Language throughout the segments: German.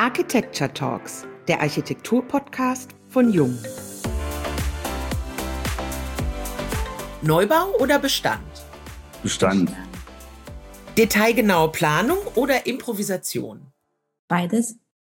Architecture Talks, der Architektur-Podcast von Jung. Neubau oder Bestand? Bestand. Detailgenaue Planung oder Improvisation? Beides.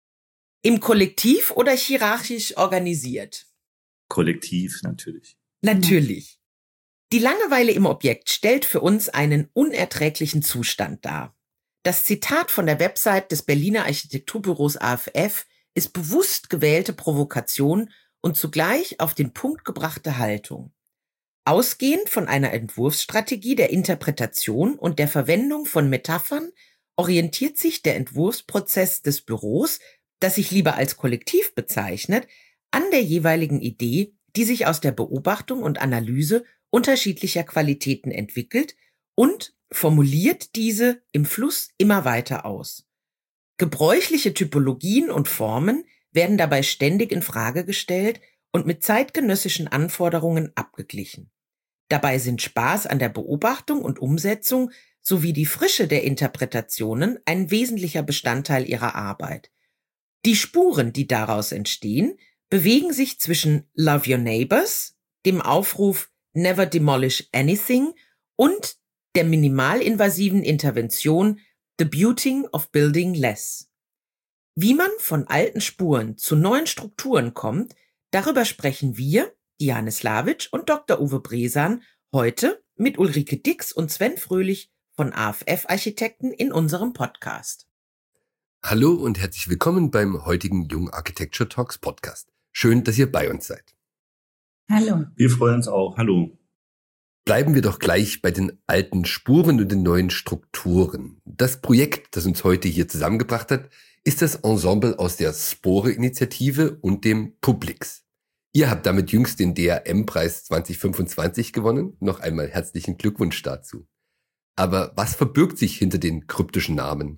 Im Kollektiv oder hierarchisch organisiert? Kollektiv natürlich. Natürlich. Die Langeweile im Objekt stellt für uns einen unerträglichen Zustand dar. Das Zitat von der Website des Berliner Architekturbüros AFF ist bewusst gewählte Provokation und zugleich auf den Punkt gebrachte Haltung. Ausgehend von einer Entwurfsstrategie der Interpretation und der Verwendung von Metaphern orientiert sich der Entwurfsprozess des Büros, das sich lieber als Kollektiv bezeichnet, an der jeweiligen Idee, die sich aus der Beobachtung und Analyse unterschiedlicher Qualitäten entwickelt und formuliert diese im Fluss immer weiter aus. Gebräuchliche Typologien und Formen werden dabei ständig in Frage gestellt und mit zeitgenössischen Anforderungen abgeglichen. Dabei sind Spaß an der Beobachtung und Umsetzung sowie die Frische der Interpretationen ein wesentlicher Bestandteil ihrer Arbeit. Die Spuren, die daraus entstehen, bewegen sich zwischen Love Your Neighbors, dem Aufruf Never Demolish Anything und der minimalinvasiven Intervention The Beauty of Building Less. Wie man von alten Spuren zu neuen Strukturen kommt, darüber sprechen wir, Diane Slavic und Dr. Uwe Bresan, heute mit Ulrike Dix und Sven Fröhlich von AFF Architekten in unserem Podcast. Hallo und herzlich willkommen beim heutigen Jung Architecture Talks Podcast. Schön, dass ihr bei uns seid. Hallo. Wir freuen uns auch. Hallo. Bleiben wir doch gleich bei den alten Spuren und den neuen Strukturen. Das Projekt, das uns heute hier zusammengebracht hat, ist das Ensemble aus der Spore-Initiative und dem Publix. Ihr habt damit jüngst den DRM-Preis 2025 gewonnen. Noch einmal herzlichen Glückwunsch dazu. Aber was verbirgt sich hinter den kryptischen Namen?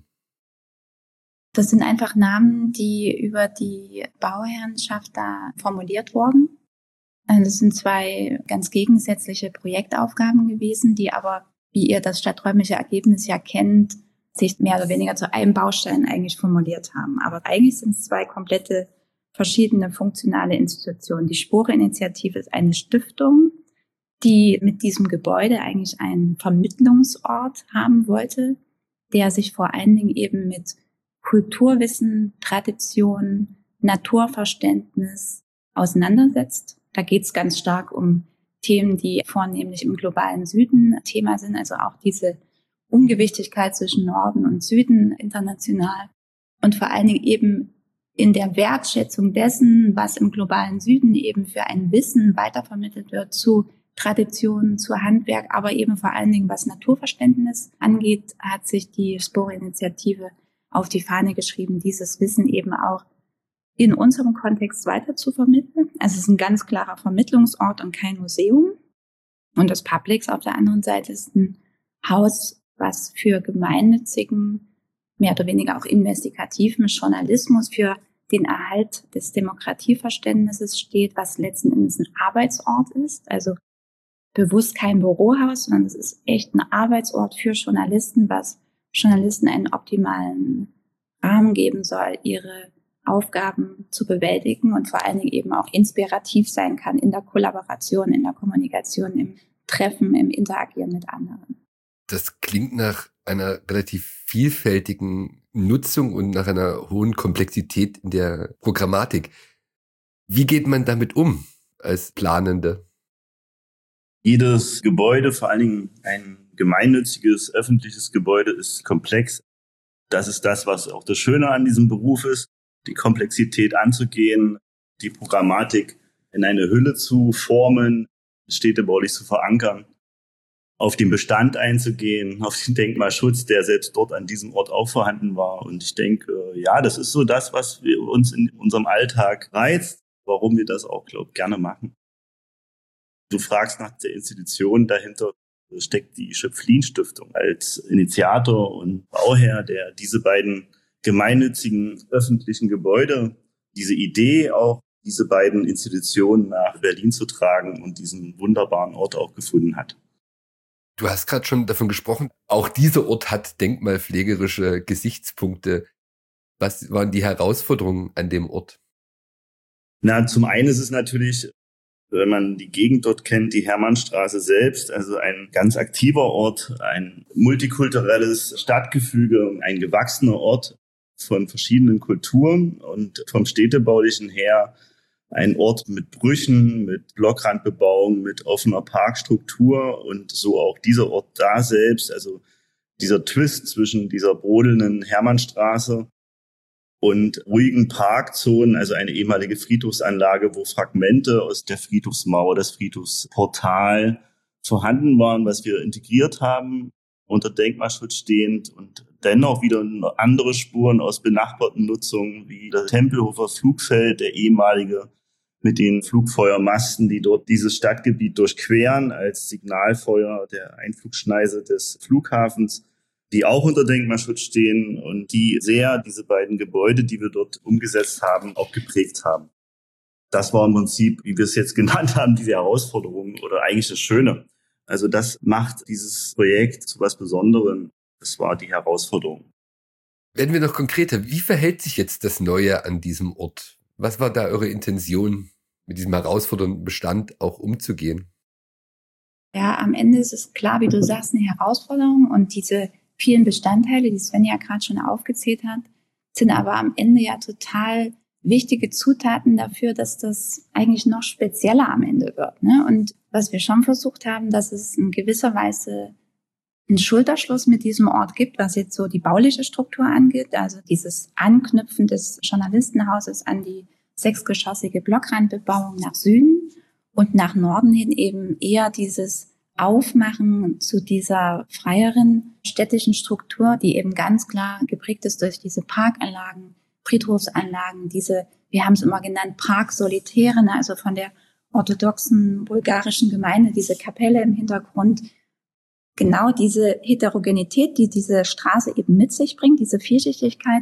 Das sind einfach Namen, die über die Bauherrenschaft da formuliert wurden. Das sind zwei ganz gegensätzliche Projektaufgaben gewesen, die aber, wie ihr das stadträumliche Ergebnis ja kennt, sich mehr oder weniger zu einem Baustein eigentlich formuliert haben. Aber eigentlich sind es zwei komplette verschiedene funktionale Institutionen. Die Spore-Initiative ist eine Stiftung, die mit diesem Gebäude eigentlich einen Vermittlungsort haben wollte, der sich vor allen Dingen eben mit Kulturwissen, Tradition, Naturverständnis auseinandersetzt. Da geht es ganz stark um Themen, die vornehmlich im globalen Süden Thema sind, also auch diese Ungewichtigkeit zwischen Norden und Süden international und vor allen Dingen eben in der Wertschätzung dessen, was im globalen Süden eben für ein Wissen weitervermittelt wird zu Traditionen, zu Handwerk, aber eben vor allen Dingen was Naturverständnis angeht, hat sich die Spore-Initiative auf die Fahne geschrieben, dieses Wissen eben auch in unserem Kontext weiter zu vermitteln. Also es ist ein ganz klarer Vermittlungsort und kein Museum. Und das Publix auf der anderen Seite ist ein Haus, was für gemeinnützigen, mehr oder weniger auch investigativen Journalismus, für den Erhalt des Demokratieverständnisses steht, was letzten Endes ein Arbeitsort ist. Also bewusst kein Bürohaus, sondern es ist echt ein Arbeitsort für Journalisten, was Journalisten einen optimalen Rahmen geben soll, ihre Aufgaben zu bewältigen und vor allen Dingen eben auch inspirativ sein kann in der Kollaboration, in der Kommunikation, im Treffen, im Interagieren mit anderen. Das klingt nach einer relativ vielfältigen Nutzung und nach einer hohen Komplexität in der Programmatik. Wie geht man damit um als Planende? Jedes Gebäude, vor allen Dingen ein gemeinnütziges, öffentliches Gebäude, ist komplex. Das ist das, was auch das Schöne an diesem Beruf ist, die Komplexität anzugehen, die Programmatik in eine Hülle zu formen, städtebaulich zu verankern, auf den Bestand einzugehen, auf den Denkmalschutz, der selbst dort an diesem Ort auch vorhanden war. Und ich denke, ja, das ist so das, was wir uns in unserem Alltag reizt, warum wir das auch, gerne machen. Du fragst nach der Institution, dahinter steckt die Schöpflin-Stiftung als Initiator und Bauherr, der diese beiden gemeinnützigen öffentlichen Gebäude, diese Idee auch, diese beiden Institutionen nach Berlin zu tragen und diesen wunderbaren Ort auch gefunden hat. Du hast gerade schon davon gesprochen, auch dieser Ort hat denkmalpflegerische Gesichtspunkte. Was waren die Herausforderungen an dem Ort? Na, zum einen ist es natürlich, wenn man die Gegend dort kennt, die Hermannstraße selbst, also ein ganz aktiver Ort, ein multikulturelles Stadtgefüge, ein gewachsener Ort von verschiedenen Kulturen und vom Städtebaulichen her ein Ort mit Brüchen, mit Blockrandbebauung, mit offener Parkstruktur und so auch dieser Ort da selbst, also dieser Twist zwischen dieser brodelnden Hermannstraße und ruhigen Parkzonen, also eine ehemalige Friedhofsanlage, wo Fragmente aus der Friedhofsmauer, das Friedhofsportal vorhanden waren, was wir integriert haben, unter Denkmalschutz stehend und dennoch wieder andere Spuren aus benachbarten Nutzungen, wie das Tempelhofer Flugfeld, der ehemalige, mit den Flugfeuermasten, die dort dieses Stadtgebiet durchqueren, als Signalfeuer der Einflugschneise des Flughafens, die auch unter Denkmalschutz stehen und die sehr diese beiden Gebäude, die wir dort umgesetzt haben, auch geprägt haben. Das war im Prinzip, wie wir es jetzt genannt haben, diese Herausforderung oder eigentlich das Schöne. Also das macht dieses Projekt zu was Besonderem. Das war die Herausforderung. Werden wir noch konkreter, wie verhält sich jetzt das Neue an diesem Ort? Was war da eure Intention, mit diesem herausfordernden Bestand auch umzugehen? Ja, am Ende ist es klar, wie du sagst, eine Herausforderung und diese vielen Bestandteile, die Sven ja gerade schon aufgezählt hat, sind aber am Ende ja total wichtige Zutaten dafür, dass das eigentlich noch spezieller am Ende wird, ne? Und was wir schon versucht haben, dass es in gewisser Weise einen Schulterschluss mit diesem Ort gibt, was jetzt so die bauliche Struktur angeht, also dieses Anknüpfen des Journalistenhauses an die 6-geschossige Blockrandbebauung nach Süden und nach Norden hin eben eher dieses Aufmachen zu dieser freieren städtischen Struktur, die eben ganz klar geprägt ist durch diese Parkanlagen, Friedhofsanlagen, diese, wir haben es immer genannt, Prag-Solitären, also von der orthodoxen bulgarischen Gemeinde, diese Kapelle im Hintergrund. Genau diese Heterogenität, die diese Straße eben mit sich bringt, diese Vielschichtigkeit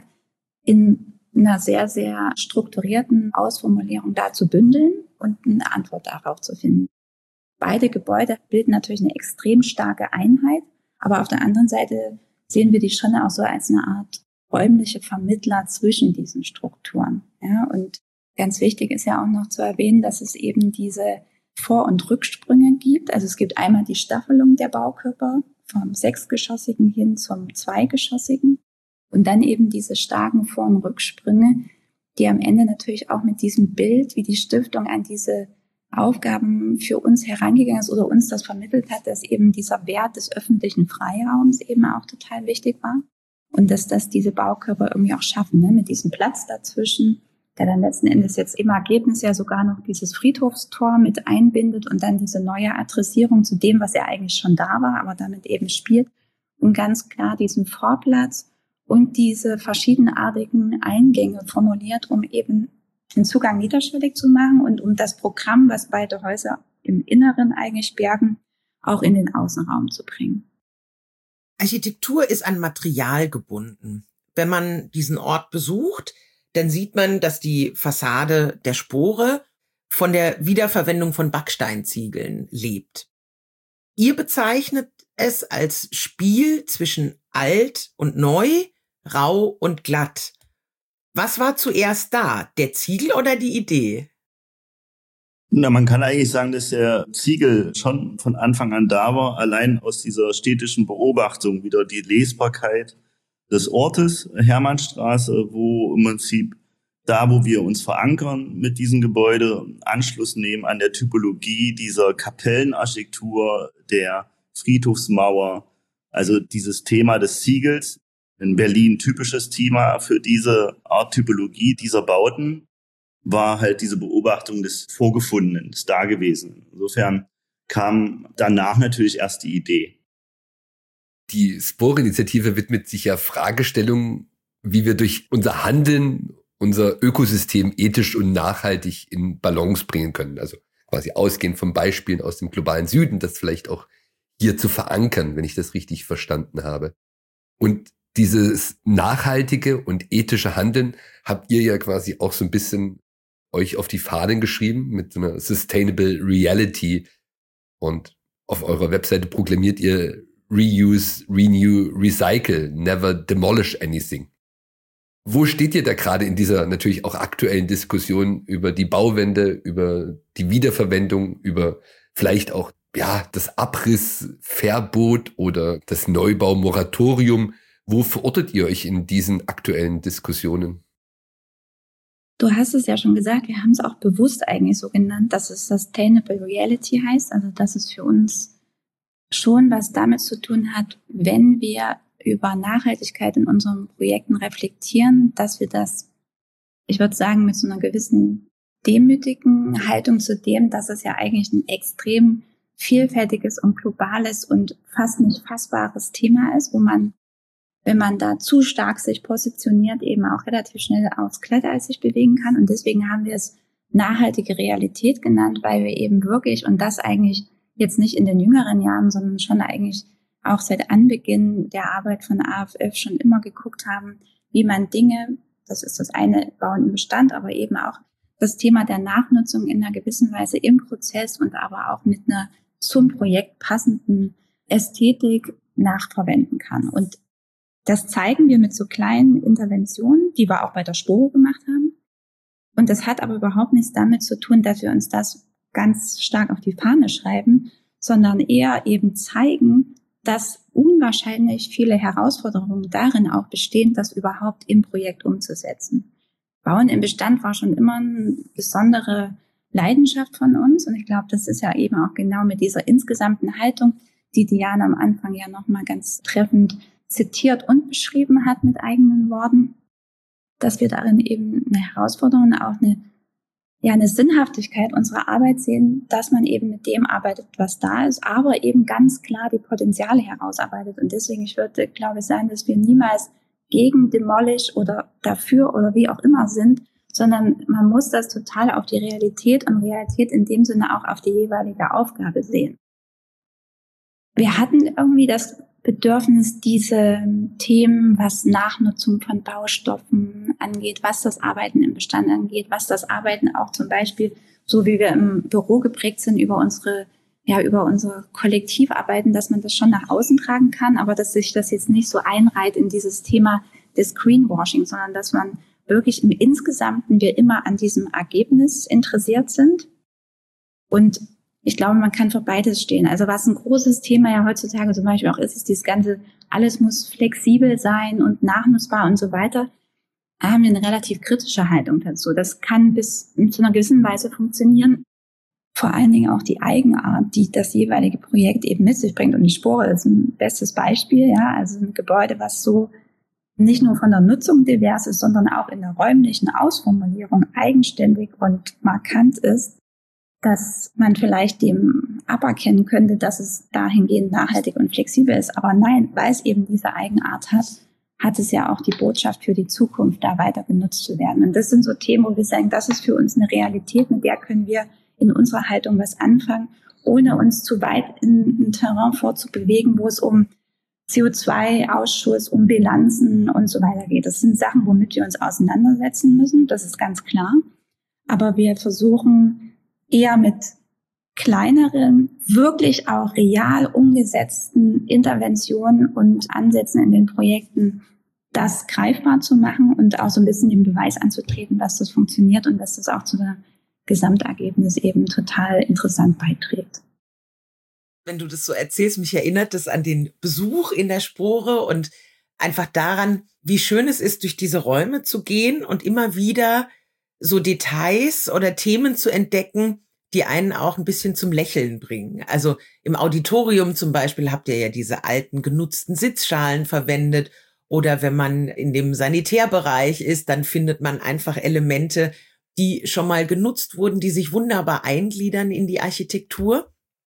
in einer sehr, sehr strukturierten Ausformulierung da zu bündeln und eine Antwort darauf zu finden. Beide Gebäude bilden natürlich eine extrem starke Einheit, aber auf der anderen Seite sehen wir die schon auch so als eine Art räumliche Vermittler zwischen diesen Strukturen. Ja, und ganz wichtig ist ja auch noch zu erwähnen, dass es eben diese Vor- und Rücksprünge gibt. Also es gibt einmal die Staffelung der Baukörper vom 6-geschossigen hin zum 2-geschossigen und dann eben diese starken Vor- und Rücksprünge, die am Ende natürlich auch mit diesem Bild, wie die Stiftung an diese Aufgaben für uns herangegangen ist oder uns das vermittelt hat, dass eben dieser Wert des öffentlichen Freiraums eben auch total wichtig war und dass das diese Baukörper irgendwie auch schaffen, ne, mit diesem Platz dazwischen, der dann letzten Endes jetzt im Ergebnis ja sogar noch dieses Friedhofstor mit einbindet und dann diese neue Adressierung zu dem, was ja eigentlich schon da war, aber damit eben spielt und ganz klar diesen Vorplatz und diese verschiedenartigen Eingänge formuliert, um eben den Zugang niederschwellig zu machen und um das Programm, was beide Häuser im Inneren eigentlich bergen, auch in den Außenraum zu bringen. Architektur ist an Material gebunden. Wenn man diesen Ort besucht, dann sieht man, dass die Fassade der Spore von der Wiederverwendung von Backsteinziegeln lebt. Ihr bezeichnet es als Spiel zwischen alt und neu, rau und glatt. Was war zuerst da, der Ziegel oder die Idee? Na, man kann eigentlich sagen, dass der Ziegel schon von Anfang an da war, allein aus dieser städtischen Beobachtung wieder die Lesbarkeit des Ortes, Hermannstraße, wo im Prinzip da, wo wir uns verankern mit diesem Gebäude, Anschluss nehmen an der Typologie dieser Kapellenarchitektur, der Friedhofsmauer, also dieses Thema des Ziegels, in Berlin typisches Thema für diese Art Typologie dieser Bauten, war halt diese Beobachtung des Vorgefundenen, des Dagewesenen. Insofern kam danach natürlich erst die Idee. Die Spore-Initiative widmet sich ja Fragestellungen, wie wir durch unser Handeln unser Ökosystem ethisch und nachhaltig in Balance bringen können. Also quasi ausgehend von Beispielen aus dem globalen Süden, das vielleicht auch hier zu verankern, wenn ich das richtig verstanden habe. Und dieses nachhaltige und ethische Handeln habt ihr ja quasi auch so ein bisschen euch auf die Fahnen geschrieben mit so einer Sustainable Reality. Und auf eurer Webseite proklamiert ihr Reuse, Renew, Recycle, never demolish anything. Wo steht ihr da gerade in dieser natürlich auch aktuellen Diskussion über die Bauwende, über die Wiederverwendung, über vielleicht auch das Abrissverbot oder das Neubaumoratorium? Wo verortet ihr euch in diesen aktuellen Diskussionen? Du hast es ja schon gesagt, wir haben es auch bewusst eigentlich so genannt, dass es Sustainable Reality heißt, also dass es für uns schon was damit zu tun hat, wenn wir über Nachhaltigkeit in unseren Projekten reflektieren, dass wir das, ich würde sagen, mit so einer gewissen demütigen Haltung zu dem, dass es ja eigentlich ein extrem vielfältiges und globales und fast nicht fassbares Thema ist, wo man, wenn man da zu stark sich positioniert, eben auch relativ schnell aufs Glatteis sich bewegen kann. Und deswegen haben wir es nachhaltige Realität genannt, weil wir eben wirklich, und das eigentlich jetzt nicht in den jüngeren Jahren, sondern schon eigentlich auch seit Anbeginn der Arbeit von AFF schon immer geguckt haben, wie man Dinge, das ist das eine, Bauen im Bestand, aber eben auch das Thema der Nachnutzung in einer gewissen Weise im Prozess und aber auch mit einer zum Projekt passenden Ästhetik nachverwenden kann. Und das zeigen wir mit so kleinen Interventionen, die wir auch bei der Sporo gemacht haben. Und das hat aber überhaupt nichts damit zu tun, dass wir uns das ganz stark auf die Fahne schreiben, sondern eher eben zeigen, dass unwahrscheinlich viele Herausforderungen darin auch bestehen, das überhaupt im Projekt umzusetzen. Bauen im Bestand war schon immer eine besondere Leidenschaft von uns. Und ich glaube, das ist ja eben auch genau mit dieser insgesamten Haltung, die Diana am Anfang ja nochmal ganz treffend zitiert und beschrieben hat mit eigenen Worten, dass wir darin eben eine Herausforderung, auch eine Sinnhaftigkeit unserer Arbeit sehen, dass man eben mit dem arbeitet, was da ist, aber eben ganz klar die Potenziale herausarbeitet. Und deswegen, ich würde, glaube ich, sagen, dass wir niemals gegen Demolish oder dafür oder wie auch immer sind, sondern man muss das total auf die Realität und Realität in dem Sinne auch auf die jeweilige Aufgabe sehen. Wir hatten irgendwie das Bedürfnis, diese Themen, was Nachnutzung von Baustoffen angeht, was das Arbeiten im Bestand angeht, was das Arbeiten auch zum Beispiel, so wie wir im Büro geprägt sind, über unser Kollektivarbeiten, dass man das schon nach außen tragen kann, aber dass sich das jetzt nicht so einreiht in dieses Thema des Greenwashing, sondern dass man wirklich im Insgesamten wir immer an diesem Ergebnis interessiert sind. Und ich glaube, man kann für beides stehen. Also was ein großes Thema ja heutzutage zum Beispiel auch ist dieses ganze, alles muss flexibel sein und nachnutzbar und so weiter. Da haben wir eine relativ kritische Haltung dazu. Das kann bis zu einer gewissen Weise funktionieren. Vor allen Dingen auch die Eigenart, die das jeweilige Projekt eben mit sich bringt. Und die Spore ist ein bestes Beispiel, ja. Also ein Gebäude, was so nicht nur von der Nutzung divers ist, sondern auch in der räumlichen Ausformulierung eigenständig und markant ist, dass man vielleicht dem aberkennen könnte, dass es dahingehend nachhaltig und flexibel ist. Aber nein, weil es eben diese Eigenart hat, hat es ja auch die Botschaft für die Zukunft, da weiter genutzt zu werden. Und das sind so Themen, wo wir sagen, das ist für uns eine Realität, mit der können wir in unserer Haltung was anfangen, ohne uns zu weit in ein Terrain vorzubewegen, wo es um CO2-Ausschuss, um Bilanzen und so weiter geht. Das sind Sachen, womit wir uns auseinandersetzen müssen, das ist ganz klar. Aber wir versuchen eher mit kleineren, wirklich auch real umgesetzten Interventionen und Ansätzen in den Projekten das greifbar zu machen und auch so ein bisschen den Beweis anzutreten, dass das funktioniert und dass das auch zu der Gesamtergebnis eben total interessant beiträgt. Wenn du das so erzählst, mich erinnert das an den Besuch in der Spore und einfach daran, wie schön es ist, durch diese Räume zu gehen und immer wieder so Details oder Themen zu entdecken, die einen auch ein bisschen zum Lächeln bringen. Also im Auditorium zum Beispiel habt ihr ja diese alten genutzten Sitzschalen verwendet oder wenn man in dem Sanitärbereich ist, dann findet man einfach Elemente, die schon mal genutzt wurden, die sich wunderbar eingliedern in die Architektur,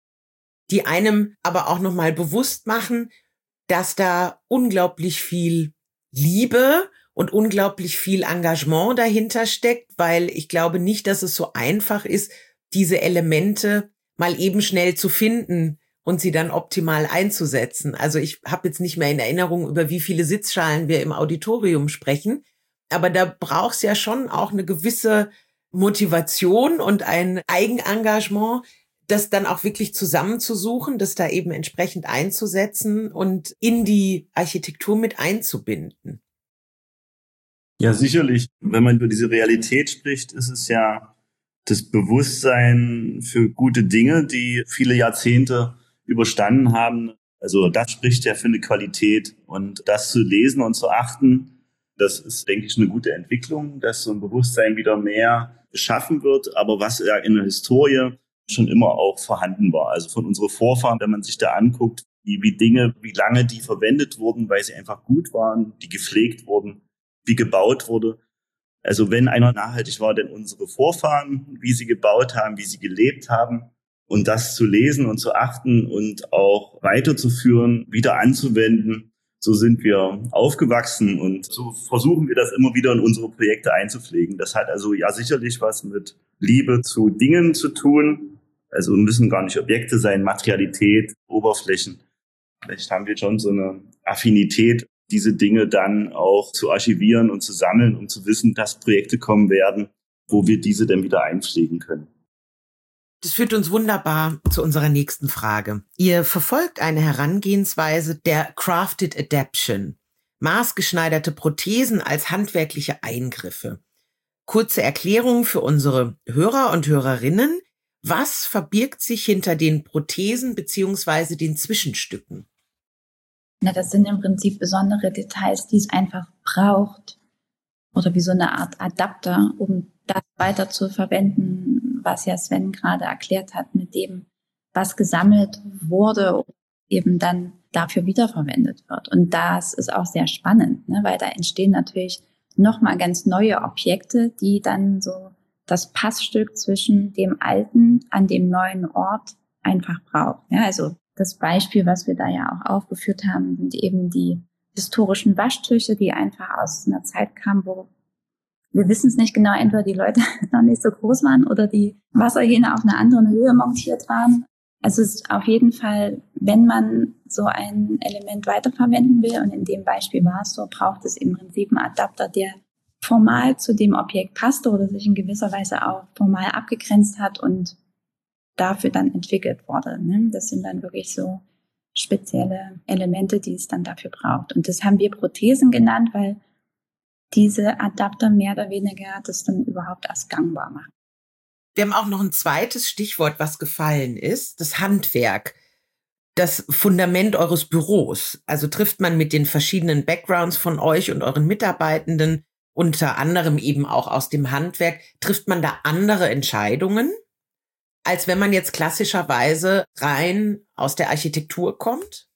die einem aber auch nochmal bewusst machen, dass da unglaublich viel Liebe und unglaublich viel Engagement dahinter steckt, weil ich glaube nicht, dass es so einfach ist, diese Elemente mal eben schnell zu finden und sie dann optimal einzusetzen. Also ich habe jetzt nicht mehr in Erinnerung, über wie viele Sitzschalen wir im Auditorium sprechen, aber da braucht es ja schon auch eine gewisse Motivation und ein Eigenengagement, das dann auch wirklich zusammenzusuchen, das da eben entsprechend einzusetzen und in die Architektur mit einzubinden. Ja, sicherlich. Wenn man über diese Realität spricht, ist es ja das Bewusstsein für gute Dinge, die viele Jahrzehnte überstanden haben. Also das spricht ja für eine Qualität. Und das zu lesen und zu achten, das ist, denke ich, eine gute Entwicklung, dass so ein Bewusstsein wieder mehr geschaffen wird, aber was ja in der Historie schon immer auch vorhanden war. Also von unseren Vorfahren, wenn man sich da anguckt, wie Dinge, wie lange die verwendet wurden, weil sie einfach gut waren, die gepflegt wurden, wie gebaut wurde. Also wenn einer nachhaltig war, denn unsere Vorfahren, wie sie gebaut haben, wie sie gelebt haben, und das zu lesen und zu achten und auch weiterzuführen, wieder anzuwenden, so sind wir aufgewachsen und so versuchen wir das immer wieder in unsere Projekte einzupflegen. Das hat also ja sicherlich was mit Liebe zu Dingen zu tun. Also müssen gar nicht Objekte sein, Materialität, Oberflächen. Vielleicht haben wir schon so eine Affinität, diese Dinge dann auch zu archivieren und zu sammeln, um zu wissen, dass Projekte kommen werden, wo wir diese dann wieder einpflegen können. Das führt uns wunderbar zu unserer nächsten Frage. Ihr verfolgt eine Herangehensweise der Crafted Adaption, maßgeschneiderte Prothesen als handwerkliche Eingriffe. Kurze Erklärung für unsere Hörer und Hörerinnen. Was verbirgt sich hinter den Prothesen bzw. den Zwischenstücken? Na, das sind im Prinzip besondere Details, die es einfach braucht. Oder wie so eine Art Adapter, um das weiter zu verwenden, was ja Sven gerade erklärt hat, mit dem, was gesammelt wurde, eben dann dafür wiederverwendet wird. Und das ist auch sehr spannend, ne? Weil da entstehen natürlich nochmal ganz neue Objekte, die dann so das Passstück zwischen dem alten an dem neuen Ort einfach brauchen. Ja, also das Beispiel, was wir da ja auch aufgeführt haben, sind eben die historischen Waschtücher, die einfach aus einer Zeit kamen, wo wir wissen es nicht genau, entweder die Leute noch nicht so groß waren oder die Wasserhähne auf einer anderen Höhe montiert waren. Also es ist auf jeden Fall, wenn man so ein Element weiterverwenden will, und in dem Beispiel war es so, braucht es im Prinzip einen Adapter, der formal zu dem Objekt passte oder sich in gewisser Weise auch formal abgegrenzt hat und dafür dann entwickelt wurde. Ne? Das sind dann wirklich so spezielle Elemente, die es dann dafür braucht. Und das haben wir Prothesen genannt, weil diese Adapter mehr oder weniger das dann überhaupt erst gangbar machen. Wir haben auch noch ein zweites Stichwort, was gefallen ist, das Handwerk, das Fundament eures Büros. Also trifft man mit den verschiedenen Backgrounds von euch und euren Mitarbeitenden, unter anderem eben auch aus dem Handwerk, trifft man da andere Entscheidungen, als wenn man jetzt klassischerweise rein aus der Architektur kommt?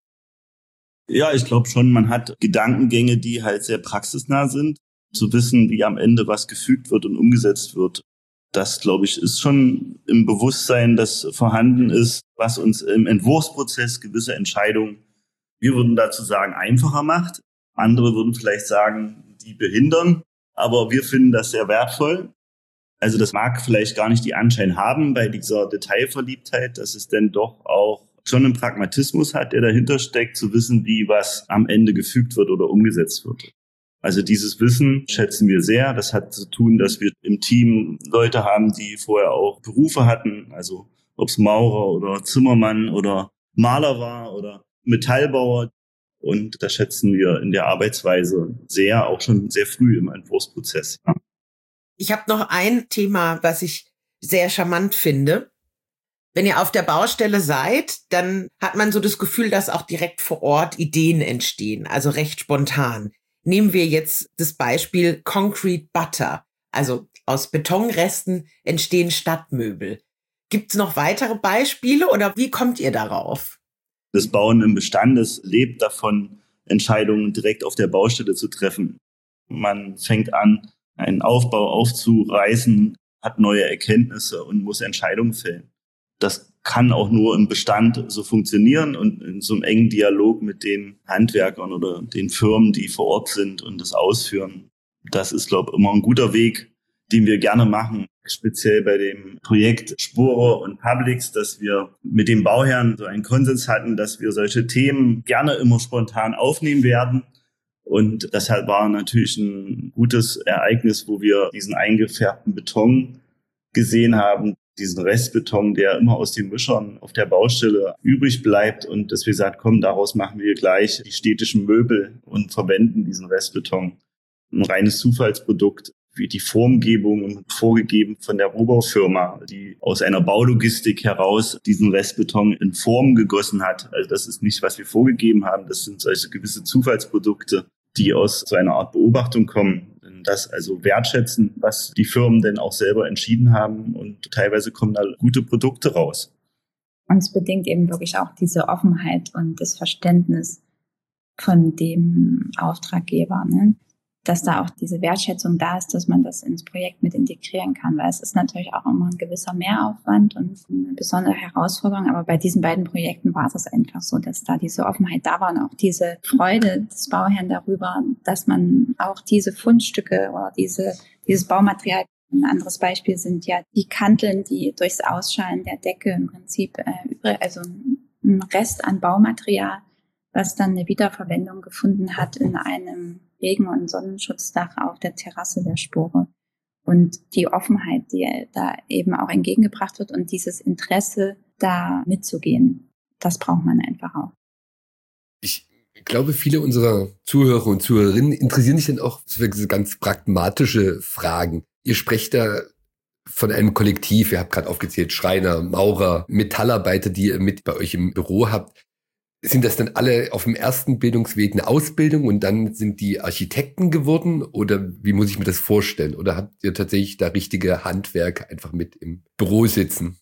Ja, ich glaube schon, man hat Gedankengänge, die halt sehr praxisnah sind. Zu wissen, wie am Ende was gefügt wird und umgesetzt wird. Das, glaube ich, ist schon im Bewusstsein, das vorhanden ist, was uns im Entwurfsprozess gewisse Entscheidungen, wir würden dazu sagen, einfacher macht. Andere würden vielleicht sagen, die behindern. Aber wir finden das sehr wertvoll. Also das mag vielleicht gar nicht die Anschein haben bei dieser Detailverliebtheit, dass es denn doch auch schon einen Pragmatismus hat, der dahinter steckt, zu wissen, wie was am Ende gefügt wird oder umgesetzt wird. Also dieses Wissen schätzen wir sehr. Das hat zu tun, dass wir im Team Leute haben, die vorher auch Berufe hatten, also ob es Maurer oder Zimmermann oder Maler war oder Metallbauer. Und das schätzen wir in der Arbeitsweise sehr, auch schon sehr früh im Entwurfsprozess. Ja. Ich habe noch ein Thema, was ich sehr charmant finde. Wenn ihr auf der Baustelle seid, dann hat man so das Gefühl, dass auch direkt vor Ort Ideen entstehen, also recht spontan. Nehmen wir jetzt das Beispiel Concrete Butter, also aus Betonresten entstehen Stadtmöbel. Gibt es noch weitere Beispiele oder wie kommt ihr darauf? Das Bauen im Bestand, das lebt davon, Entscheidungen direkt auf der Baustelle zu treffen. Man fängt an, einen Aufbau aufzureißen, hat neue Erkenntnisse und muss Entscheidungen fällen. Das kann auch nur im Bestand so funktionieren und in so einem engen Dialog mit den Handwerkern oder den Firmen, die vor Ort sind und das ausführen. Das ist, glaube ich, immer ein guter Weg, den wir gerne machen. Speziell bei dem Projekt Sporer und Publix, dass wir mit dem Bauherrn so einen Konsens hatten, dass wir solche Themen gerne immer spontan aufnehmen werden. Und deshalb war natürlich ein gutes Ereignis, wo wir diesen eingefärbten Beton gesehen haben, diesen Restbeton, der immer aus den Mischern auf der Baustelle übrig bleibt und dass wir gesagt, komm, daraus machen wir gleich die städtischen Möbel und verwenden diesen Restbeton. ein reines Zufallsprodukt, wie die Formgebung vorgegeben von der Rohbaufirma, die aus einer Baulogistik heraus diesen Restbeton in Form gegossen hat. Also das ist nicht, was wir vorgegeben haben. Das sind solche gewisse Zufallsprodukte, die aus so einer Art Beobachtung kommen. Das also wertschätzen, was die Firmen denn auch selber entschieden haben. Und teilweise kommen da gute Produkte raus. Und es bedingt eben wirklich auch diese Offenheit und das Verständnis von dem Auftraggeber, ne? Dass da auch diese Wertschätzung da ist, dass man das ins Projekt mit integrieren kann, weil es ist natürlich auch immer ein gewisser Mehraufwand und eine besondere Herausforderung, aber bei diesen beiden Projekten war es einfach so, dass da diese Offenheit da war und auch diese Freude des Bauherrn darüber, dass man auch diese Fundstücke oder dieses Baumaterial, ein anderes Beispiel sind ja die Kanteln, die durchs Ausschalen der Decke im Prinzip also ein Rest an Baumaterial, was dann eine Wiederverwendung gefunden hat in einem Regen- und Sonnenschutzdach auf der Terrasse der Spore. Und die Offenheit, die da eben auch entgegengebracht wird und dieses Interesse, da mitzugehen, das braucht man einfach auch. Ich glaube, viele unserer Zuhörer und Zuhörerinnen interessieren sich dann auch für diese ganz pragmatische Fragen. Ihr sprecht da von einem Kollektiv, ihr habt gerade aufgezählt, Schreiner, Maurer, Metallarbeiter, die ihr mit bei euch im Büro habt. Sind das dann alle auf dem ersten Bildungsweg eine Ausbildung und dann sind die Architekten geworden? Oder wie muss ich mir das vorstellen? Oder habt ihr tatsächlich da richtige Handwerker einfach mit im Büro sitzen?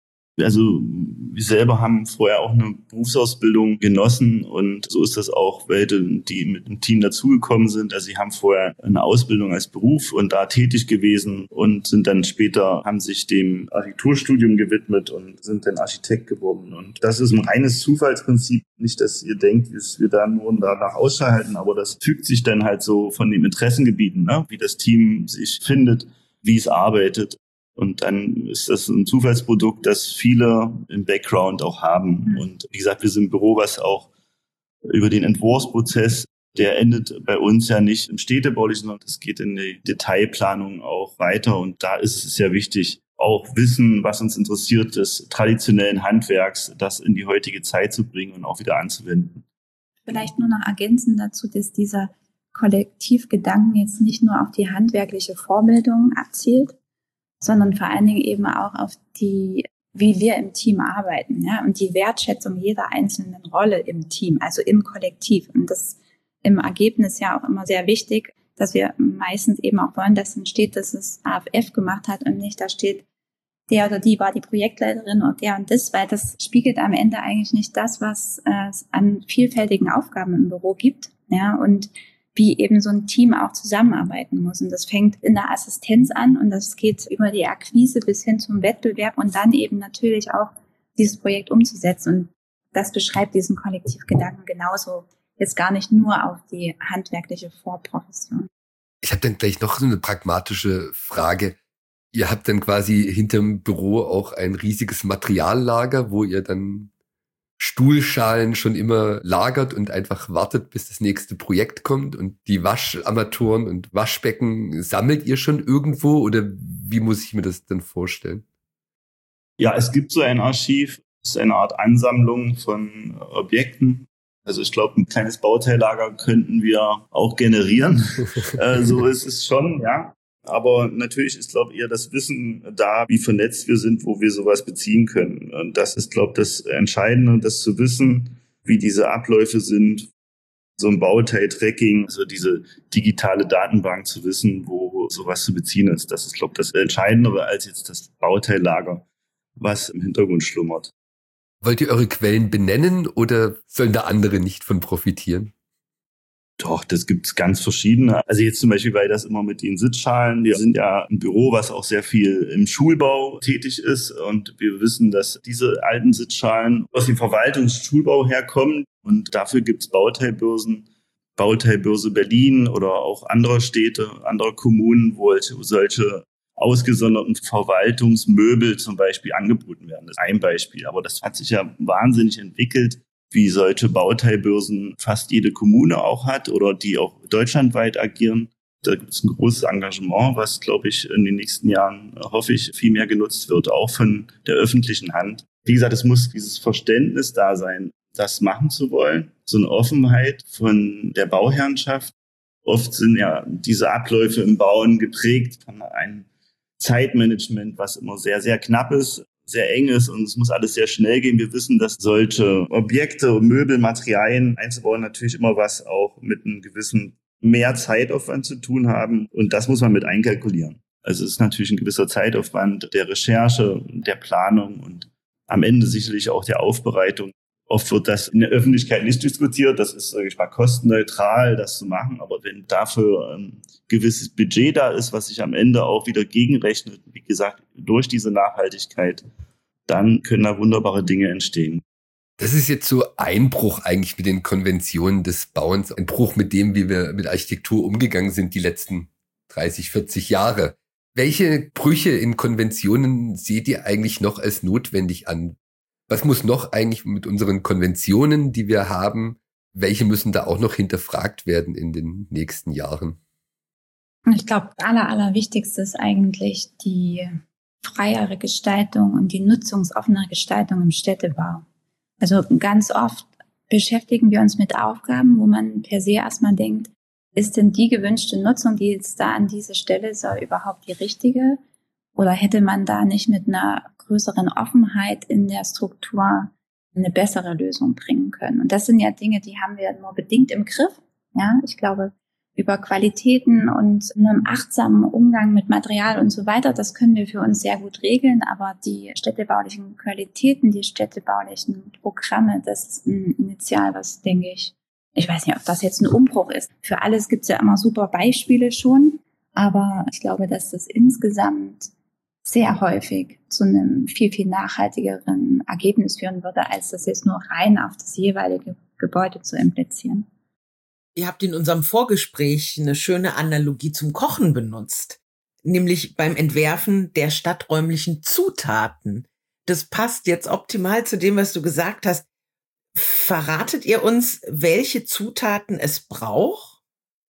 Also wir selber haben vorher auch eine Berufsausbildung genossen und so ist das auch welche, die mit dem Team dazugekommen sind. Also sie haben vorher eine Ausbildung als Beruf und da tätig gewesen und sind dann später, haben sich dem Architekturstudium gewidmet und sind dann Architekt geworden. Und das ist ein reines Zufallsprinzip. Nicht, dass ihr denkt, dass wir da nur danach Ausschau halten, aber das fügt sich dann halt so von den Interessengebieten, ne? Wie das Team sich findet, wie es arbeitet. Und dann ist das ein Zufallsprodukt, das viele im Background auch haben. Und wie gesagt, wir sind ein Büro, was auch über den Entwurfsprozess, der endet bei uns ja nicht im Städtebaulichen, sondern es geht in die Detailplanung auch weiter. Und da ist es sehr wichtig, auch Wissen, was uns interessiert, des traditionellen Handwerks, das in die heutige Zeit zu bringen und auch wieder anzuwenden. Vielleicht nur noch ergänzen dazu, dass dieser Kollektivgedanken jetzt nicht nur auf die handwerkliche Vorbildung abzielt, sondern vor allen Dingen eben auch auf die, wie wir im Team arbeiten, ja, und die Wertschätzung jeder einzelnen Rolle im Team, also im Kollektiv. Und das im Ergebnis ja auch immer sehr wichtig, dass wir meistens eben auch wollen, dass dann steht, dass es AFF gemacht hat und nicht da steht, der oder die war die Projektleiterin und der und das, weil das spiegelt am Ende eigentlich nicht das, was es an vielfältigen Aufgaben im Büro gibt, ja, und wie eben so ein Team auch zusammenarbeiten muss. Und das fängt in der Assistenz an und das geht über die Akquise bis hin zum Wettbewerb und dann eben natürlich auch dieses Projekt umzusetzen. Und das beschreibt diesen Kollektivgedanken genauso, jetzt gar nicht nur auf die handwerkliche Vorprofession. Ich habe dann gleich noch so eine pragmatische Frage. Ihr habt dann quasi hinterm Büro auch ein riesiges Materiallager, wo ihr dann Stuhlschalen schon immer lagert und einfach wartet, bis das nächste Projekt kommt und die Wascharmaturen und Waschbecken sammelt ihr schon irgendwo oder wie muss ich mir das dann vorstellen? Ja, es gibt so ein Archiv, es ist eine Art Ansammlung von Objekten. Also ich glaube, ein kleines Bauteillager könnten wir auch generieren. So ist es schon, ja. Aber natürlich ist, glaube ich, eher das Wissen da, wie vernetzt wir sind, wo wir sowas beziehen können. Und das ist, glaube ich, das Entscheidende, das zu wissen, wie diese Abläufe sind. So ein Bauteil-Tracking, also diese digitale Datenbank zu wissen, wo sowas zu beziehen ist. Das ist, glaube ich, das Entscheidendere als jetzt das Bauteillager, was im Hintergrund schlummert. Wollt ihr eure Quellen benennen oder sollen da andere nicht von profitieren? Doch, das gibt's ganz verschiedene. Also jetzt zum Beispiel, weil das immer mit den Sitzschalen, wir sind ja ein Büro, was auch sehr viel im Schulbau tätig ist und wir wissen, dass diese alten Sitzschalen aus dem Verwaltungsschulbau herkommen und dafür gibt's Bauteilbörsen, Bauteilbörse Berlin oder auch andere Städte, andere Kommunen, wo solche ausgesonderten Verwaltungsmöbel zum Beispiel angeboten werden. Das ist ein Beispiel, aber das hat sich ja wahnsinnig entwickelt, wie solche Bauteilbörsen fast jede Kommune auch hat oder die auch deutschlandweit agieren. Da gibt es ein großes Engagement, was, glaube ich, in den nächsten Jahren, hoffe ich, viel mehr genutzt wird, auch von der öffentlichen Hand. Wie gesagt, es muss dieses Verständnis da sein, das machen zu wollen, so eine Offenheit von der Bauherrenschaft. Oft sind ja diese Abläufe im Bauen geprägt von einem Zeitmanagement, was immer sehr, sehr knapp ist, sehr eng ist und es muss alles sehr schnell gehen. Wir wissen, dass solche Objekte, Möbel, Materialien einzubauen natürlich immer was auch mit einem gewissen mehr Zeitaufwand zu tun haben und das muss man mit einkalkulieren. Also es ist natürlich ein gewisser Zeitaufwand der Recherche, der Planung und am Ende sicherlich auch der Aufbereitung. Oft wird das in der Öffentlichkeit nicht diskutiert. Das ist, sage ich mal, kostenneutral, das zu machen. Aber wenn dafür ein gewisses Budget da ist, was sich am Ende auch wieder gegenrechnet, wie gesagt, durch diese Nachhaltigkeit, dann können da wunderbare Dinge entstehen. Das ist jetzt so ein Bruch eigentlich mit den Konventionen des Bauens. Ein Bruch mit dem, wie wir mit Architektur umgegangen sind die letzten 30, 40 Jahre. Welche Brüche in Konventionen seht ihr eigentlich noch als notwendig an? Was muss noch eigentlich mit unseren Konventionen, die wir haben, welche müssen da auch noch hinterfragt werden in den nächsten Jahren? Ich glaube, allerwichtigste ist eigentlich die freiere Gestaltung und die nutzungsoffene Gestaltung im Städtebau. Also ganz oft beschäftigen wir uns mit Aufgaben, wo man per se erstmal denkt, ist denn die gewünschte Nutzung, die jetzt da an dieser Stelle soll, überhaupt die richtige? Oder hätte man da nicht mit einer größeren Offenheit in der Struktur eine bessere Lösung bringen können? Und das sind ja Dinge, die haben wir nur bedingt im Griff. Ja, ich glaube, über Qualitäten und einem achtsamen Umgang mit Material und so weiter, das können wir für uns sehr gut regeln. Aber die städtebaulichen Qualitäten, die städtebaulichen Programme, das ist ein Initial, was, denke ich weiß nicht, ob das jetzt ein Umbruch ist. Für alles gibt es ja immer super Beispiele schon. Aber ich glaube, dass das insgesamt sehr häufig zu einem viel, viel nachhaltigeren Ergebnis führen würde, als das jetzt nur rein auf das jeweilige Gebäude zu implizieren. Ihr habt in unserem Vorgespräch eine schöne Analogie zum Kochen benutzt, nämlich beim Entwerfen der stadträumlichen Zutaten. Das passt jetzt optimal zu dem, was du gesagt hast. Verratet ihr uns, welche Zutaten es braucht?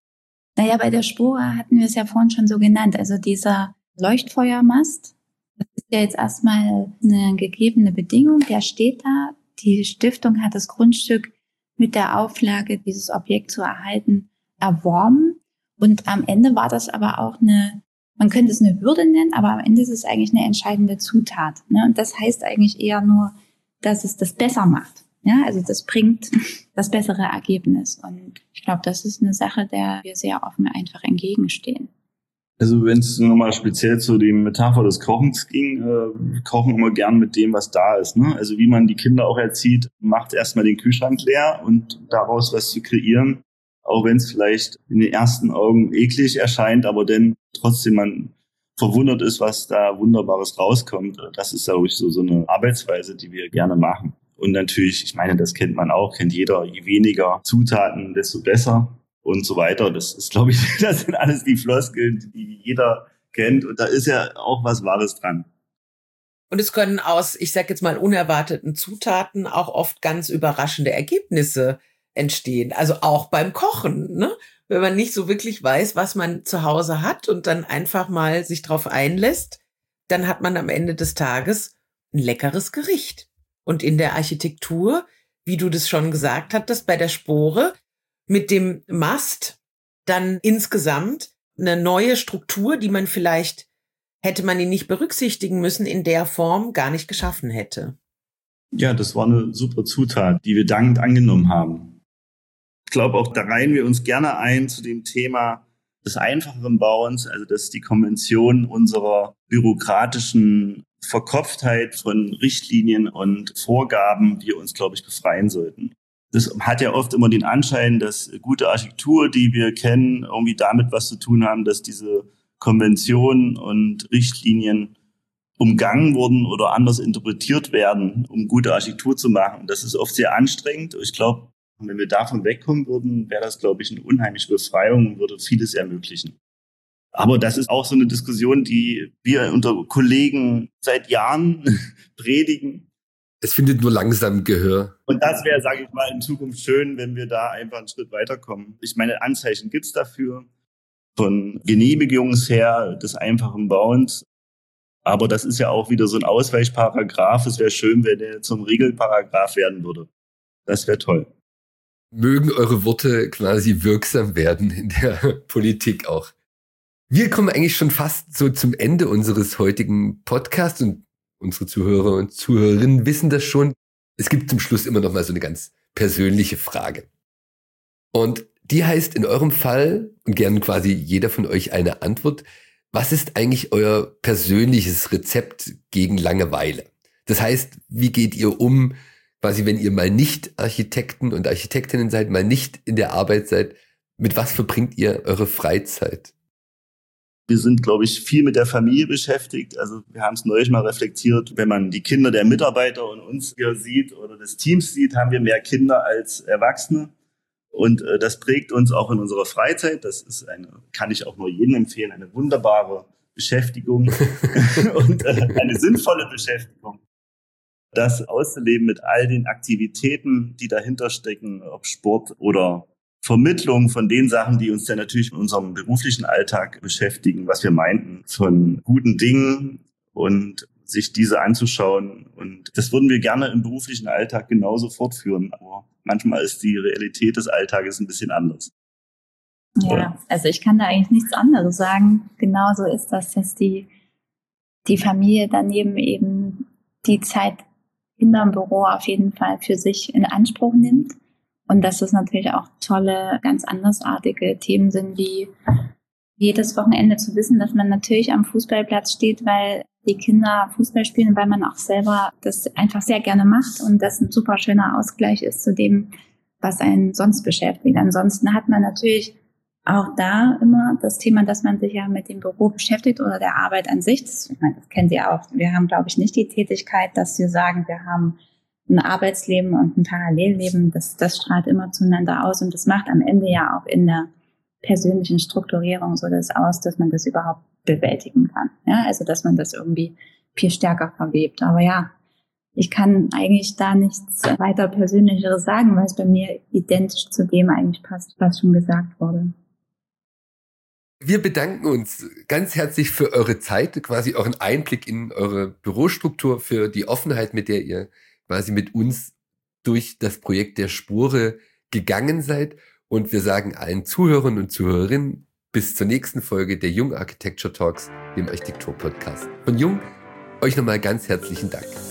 Naja, bei der Spore hatten wir es ja vorhin schon so genannt. Also dieser Leuchtfeuermast, das ist ja jetzt erstmal eine gegebene Bedingung. Der steht da. Die Stiftung hat das Grundstück mit der Auflage, dieses Objekt zu erhalten, erworben. Und am Ende war das aber auch man könnte es eine Würde nennen, aber am Ende ist es eigentlich eine entscheidende Zutat. Ne? Und das heißt eigentlich eher nur, dass es das besser macht. Ja, also das bringt das bessere Ergebnis. Und ich glaube, das ist eine Sache, der wir sehr offen einfach entgegenstehen. Also wenn es nochmal speziell zu dem Metapher des Kochens ging, kochen immer gern mit dem, was da ist. Ne? Also wie man die Kinder auch erzieht, macht erstmal den Kühlschrank leer und daraus was zu kreieren, auch wenn es vielleicht in den ersten Augen eklig erscheint, aber dann trotzdem man verwundert ist, was da Wunderbares rauskommt. Das ist, glaube ich, so eine Arbeitsweise, die wir gerne machen. Und natürlich, ich meine, das kennt man auch, kennt jeder, je weniger Zutaten, desto besser und so weiter. Das ist, glaube ich, das sind alles die Floskeln, die jeder kennt. Und da ist ja auch was Wahres dran. Und es können aus, ich sag jetzt mal, unerwarteten Zutaten auch oft ganz überraschende Ergebnisse entstehen. Also auch beim Kochen, ne? Wenn man nicht so wirklich weiß, was man zu Hause hat und dann einfach mal sich drauf einlässt, dann hat man am Ende des Tages ein leckeres Gericht. Und in der Architektur, wie du das schon gesagt hattest, bei der Spore mit dem Mast dann insgesamt eine neue Struktur, die man vielleicht, hätte man ihn nicht berücksichtigen müssen, in der Form gar nicht geschaffen hätte. Ja, das war eine super Zutat, die wir dankend angenommen haben. Ich glaube, auch da reihen wir uns gerne ein zu dem Thema des einfacheren Bauens, also dass die Konvention unserer bürokratischen Verkopftheit von Richtlinien und Vorgaben wir uns, glaube ich, befreien sollten. Das hat ja oft immer den Anschein, dass gute Architektur, die wir kennen, irgendwie damit was zu tun haben, dass diese Konventionen und Richtlinien umgangen wurden oder anders interpretiert werden, um gute Architektur zu machen. Und das ist oft sehr anstrengend. Ich glaube, wenn wir davon wegkommen würden, wäre das, glaube ich, eine unheimliche Befreiung und würde vieles ermöglichen. Aber das ist auch so eine Diskussion, die wir unter Kollegen seit Jahren predigen. Es findet nur langsam Gehör. Und das wäre, sage ich mal, in Zukunft schön, wenn wir da einfach einen Schritt weiterkommen. Ich meine, Anzeichen gibt's dafür, von Genehmigungsher des einfachen Bauens. Aber das ist ja auch wieder so ein Ausweichparagraph. Es wäre schön, wenn der zum Regelparagraph werden würde. Das wäre toll. Mögen eure Worte quasi wirksam werden in der Politik auch. Wir kommen eigentlich schon fast so zum Ende unseres heutigen Podcasts und unsere Zuhörer und Zuhörerinnen wissen das schon. Es gibt zum Schluss immer noch mal so eine ganz persönliche Frage. Und die heißt in eurem Fall, und gern quasi jeder von euch eine Antwort, was ist eigentlich euer persönliches Rezept gegen Langeweile? Das heißt, wie geht ihr um, quasi wenn ihr mal nicht Architekten und Architektinnen seid, mal nicht in der Arbeit seid, mit was verbringt ihr eure Freizeit? Wir sind, glaube ich, viel mit der Familie beschäftigt. Also wir haben es neulich mal reflektiert, wenn man die Kinder der Mitarbeiter und uns hier sieht oder des Teams sieht, haben wir mehr Kinder als Erwachsene. Und das prägt uns auch in unserer Freizeit. Das ist kann ich auch nur jedem empfehlen, eine wunderbare Beschäftigung und eine sinnvolle Beschäftigung. Das auszuleben mit all den Aktivitäten, die dahinter stecken, ob Sport oder Vermittlung von den Sachen, die uns dann natürlich in unserem beruflichen Alltag beschäftigen, was wir meinten, von guten Dingen und sich diese anzuschauen. Und das würden wir gerne im beruflichen Alltag genauso fortführen. Aber manchmal ist die Realität des Alltages ein bisschen anders. Ja, also ich kann da eigentlich nichts anderes sagen. Genauso ist das, dass die Familie daneben eben die Zeit hinterm Büro auf jeden Fall für sich in Anspruch nimmt. Und dass es natürlich auch tolle, ganz andersartige Themen sind, wie jedes Wochenende zu wissen, dass man natürlich am Fußballplatz steht, weil die Kinder Fußball spielen, weil man auch selber das einfach sehr gerne macht und das ein super schöner Ausgleich ist zu dem, was einen sonst beschäftigt. Ansonsten hat man natürlich auch da immer das Thema, dass man sich ja mit dem Büro beschäftigt oder der Arbeit an sich. Ich meine, das kennt ihr auch. Wir haben, glaube ich, nicht die Tätigkeit, dass wir sagen, wir haben ein Arbeitsleben und ein Parallelleben. Das strahlt immer zueinander aus und das macht am Ende ja auch in der persönlichen Strukturierung so das aus, dass man das überhaupt bewältigen kann. Ja, also dass man das irgendwie viel stärker verwebt. Aber ja, ich kann eigentlich da nichts weiter Persönlicheres sagen, weil es bei mir identisch zu dem eigentlich passt, was schon gesagt wurde. Wir bedanken uns ganz herzlich für eure Zeit, quasi euren Einblick in eure Bürostruktur, für die Offenheit, mit der ihr quasi mit uns durch das Projekt der Spure gegangen seid. Und wir sagen allen Zuhörern und Zuhörerinnen bis zur nächsten Folge der Jung Architecture Talks, dem Architektur-Podcast. Von Jung, euch nochmal ganz herzlichen Dank.